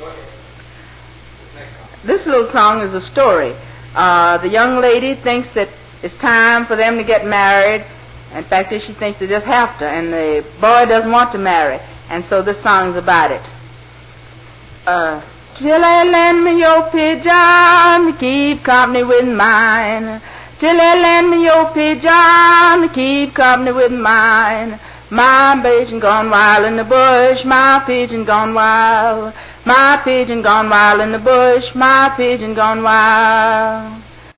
This little song is a story. The young lady thinks that it's time for them to get married. In fact, she thinks they just have to, and the boy doesn't want to marry. And so this song's about it. Tilly, lend me your pigeon to keep company with mine. Tilly, lend me your pigeon to keep company with mine. My pigeon gone wild in the bush, my pigeon gone wild. My pigeon gone wild in the bush, my pigeon gone wild.